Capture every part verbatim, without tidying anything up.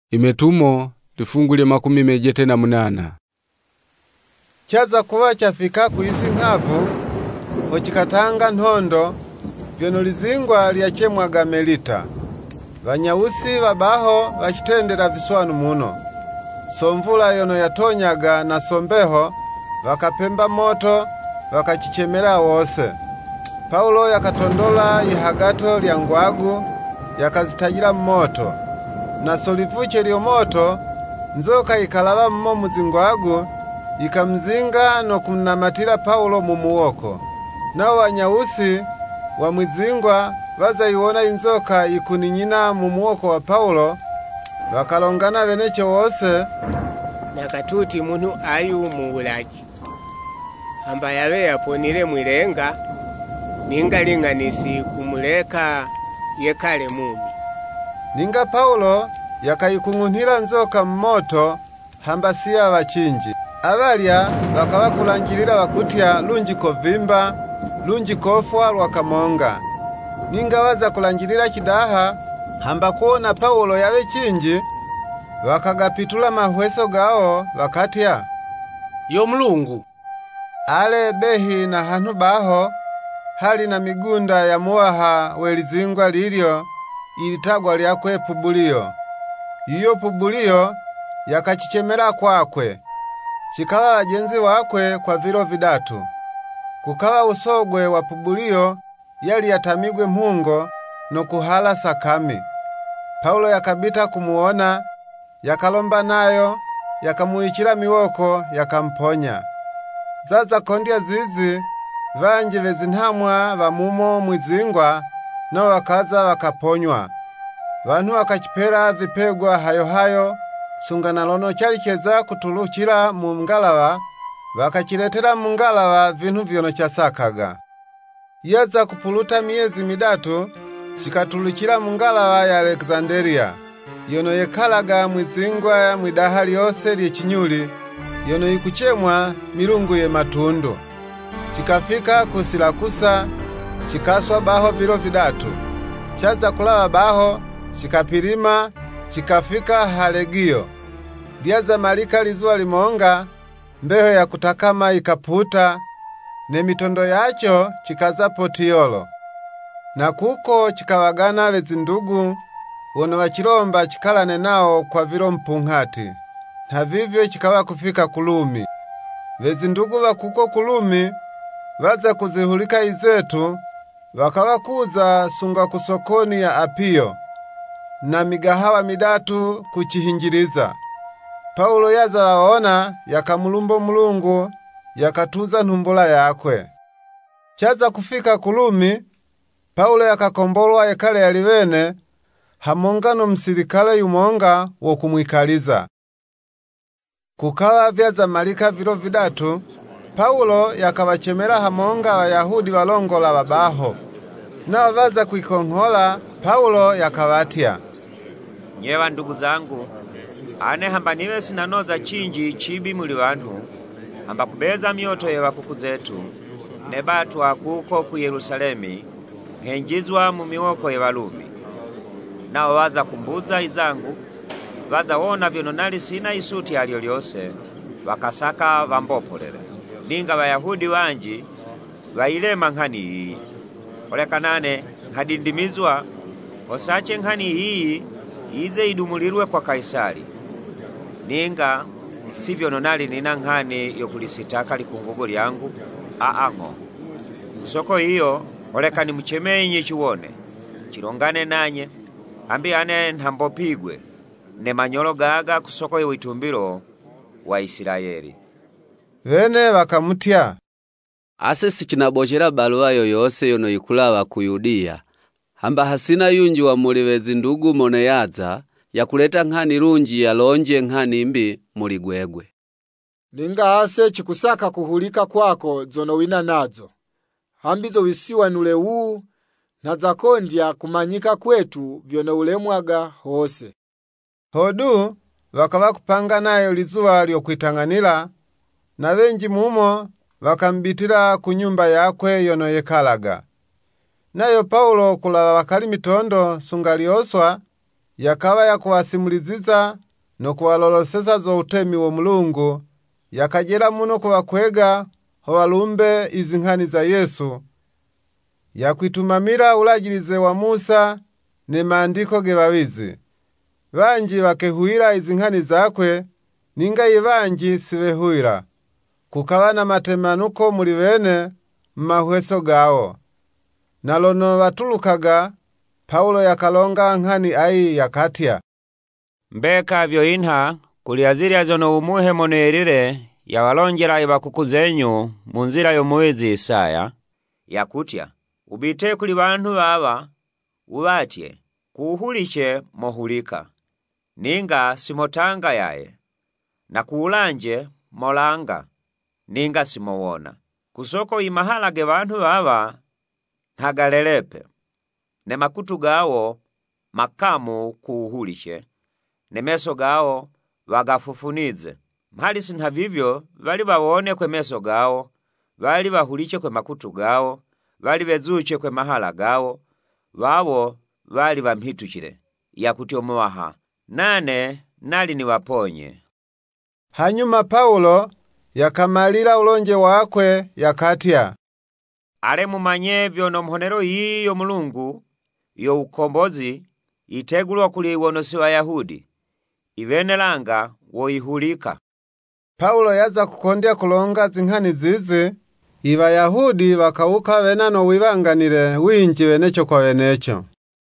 Imetumo lifungule makumi mejete na munana. Chaza kuwa chafika kuisi ng'avu, hochikatanga nhondo, vyono lizingwa liachemwaga Melita. Vanyausi wabaho wachitendera viswanu muno. Somvula yono yatonyaga na sombeho, wakapemba moto, wakachichemera wose. Paulo yakatondola ihagato lya ngwagu, yakazitajira moto. Na solivuche liyo moto, nzoka ikalaba mmo muzingwagu, ikamzinga no kumnamatira Paulo mumuwoko. Nao wanyausi wa mwizingwa waza iwona inzoka ikuninyina mumuwoko wa Paulo, wakalongana wenecho wose, nakatuti muntu ayu muwulaji hamba yawe yaponile mwilenga ningalinganisi kumuleka yekale mumi. Ninga Paulo yakayikung'unhila nzoka mmoto hamba siya wachinji. Abalya wakawakulangilila wakutya lunji kovimba, lunji kofwa lwakamonga. Ninga waza kulangilila kidaha hamba kuona Paulo yawe chinji, wakagapitula mahweso gao wakatya, yo Mulungu. Ale behi na hantu baho hali na migunda ya muwaha welizingwa lilyo ilitagwa lyakwe Publio. Iyo Publio yakachichemera kwakwe, chikawa wajenzi wakwe kwa vilo vidatu. Kukawa usogwe wa Publio yali yatamigwe mhungo no kuhala sakami. Paulo yakabita kumuona, yakalomba nayo, yakamuichira miwoko, yakamponya. Zaza kondya zizi, vanji vezinhamwa vamumo mwizingwa, no wakaza wakaponywa. Vanhu wakachipera vipegwa hayo hayo, sungana lono chalicheza kutuluchira mu ngalawa, wakachiletera mu ngalawa vinhu vyono chasakaga. Yaza kupuluta miezi midatu, chikatuluchira mu ngalawa ya Alexandria, yono yekalaga mwizingwa ya mwidaha lyose lyechinyuli, yono ikuchemwa milungu ye matundu. Chikafika ku Silakusa, chikaswa baho vilo vidatu. Chaza kulawa baho, chikapilima, chikafika Halegio. Lyaza malika lizuwa limonga, mbeho ya kutakama ikaputa, ne mitondo yacho chikaza Potiolo. Na kuko chikawagana wezindugu, wono wachilomba chikalane nao kwa vilo mpunghati. Na vivyo chikawa kufika Kulumi. Wezindugu wa kuko Kulumi, waza kuzihulika izetu, wakawakuza sunga kusokoni ya Apio, na migahawa midatu kuchihinjiliza. Paulo yaza waona, yakamulumbo Mulungu, yakatuza nhumbula yakwe. Chaza kufika Kulumi, Paulo yakakombolwa ekale yaliwene, hamonga no msilikale yumonga wo kumwikaliza. Kukawa vyaza malika vilo vidatu, Paulo yakawachemera hamonga Wayahudi walongola wabaho. Na waza kuikonghola, Paulo yakawatia, nyewa ndugu zangu, ane hamba niwe sinanoza chinji chibi muli wantu, hamba kubeza mioto ye wakuku zetu, nebatu akuko ku Yerusalemi, henjizwa mu miwoko ye Walumi. Na waza kumbuza izangu, waza wona vyono nali sina isuti alio lyose, wakasaka wambopolele. Ninga Wayahudi wanji, wailema nghani hii. Oleka nane, hadindimizwa, osache nghani hii, ize idumulirwe kwa Kaisari. Ninga, sivyo nonali nina nghani yokulisitaka likungugu lyangu, aango. Usoko hiyo, oleka ni mchemenye chiwone, chilongane nanye, ambi ane nhambopigwe, ne manyolo gaga kusoko yu itumbilo wa Israeli. Vene wakamutya, ase sichinabochera baluwa yoyose yono ikulawa ku Yudia, hamba hasina yunji wa muli wezindugu mone yaza, ya kuleta nghani runji ya lonje nghani mbi muli gwegwe. Ninga ase chikusaka kuhulika kwako zono wina nazo, hambizo wisiwa nule uu, na zakondya kumanyika kwetu vyono ulemwaga hose. Hodu, wakawa kupanga nayo lizuwa lyokuitanganila, na wenji mumo wakambitila kunyumba yakwe yono yekalaga. Nayo Paulo kula wakali mitondo sunga lioswa, yakaba yakuwasimuliziza no kuwaloloseza zo utemi wo Mulungu, yakajera muno kubakwega ho balumbe izi nkhani za Yesu, yakwitumamira ulajilize wa Musa ne maandiko ge babizi. Banji bakehuira izi nkhani zakwe, ninga yibanji sibehuira. Kukaba na matemanuko muri bene mmahweso gawo. Nalono batulukaga, Paulo yakalonga nkhani ayi yakatya, mbeka vyo inha kuliazirya zono umuhe monerire yawalonjera ibakuku zenyu munzira yo muwizi Isaya, yakutya, ubite kuli bantu baba, ubatye, kuhuliche mohulika, ninga simotanga yaye, na kuulanje molanga, ninga simowona. Kusoko imahala ge bantu baba, nhagalelepe, ne makutu gawo makamu kuuhuliche, ne meso gawo wagafufunize. Mhali sinha vivyo, wali bawone kwe meso gawo, wali bahuliche kwe makutu gawo, wali bezuche kwe mahala gawo, wawo wali bamhituchile, yakutyo muwaha, nane nali ni waponye. Hanyuma Paulo yakamalira ulonje wakwe yakatya, ale mumanye vyono mhonero yiyo Mulungu yo ukombozi itegulwa kuli wonosi wa Yahudi, ivenelanga woihulika. Paulo yaza kukondya kulonga zinkhani zizi, iba Yahudi bakawuka benano wibanganire winji wenecho kwa wenecho.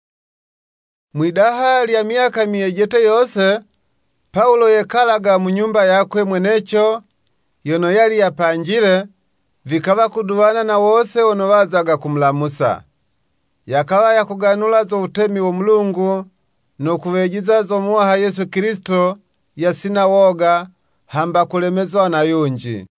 Mwidaha lya miaka miejete yose, Paulo yekalaga mu nyumba yakwe mwenecho, yono yali yapanjire, vikaba kuduwana na wose ono bazaga kumulamusa. Yakaba yakuganula zo utemi wo Mulungu, no kubejiza zo muwaha Yesu Kristo, yasina woga, hamba kulemezwa na yunji.